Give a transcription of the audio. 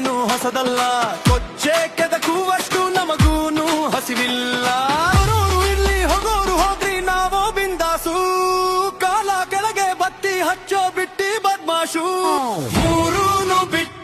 ಏನು ಹೊಸದಲ್ಲ, ಕೊಚ್ಚೆ ಕೆದಕುವಷ್ಟು ನಮಗೂನು ಹಸಿವಿಲ್ಲ. ಬರೋರು ಇಲ್ಲಿ ಹೋಗೋರು ಹೋಗ್ರಿ ನಾವೋ ಬಿಂದಾಸು, ಕಾಲ ಕೆಳಗೆ ಬತ್ತಿ ಹಚ್ಚೋ ಬಿಟ್ಟಿ ಬದ್ಮಾಶು. ಮೂರೂನು ಬಿಟ್ಟು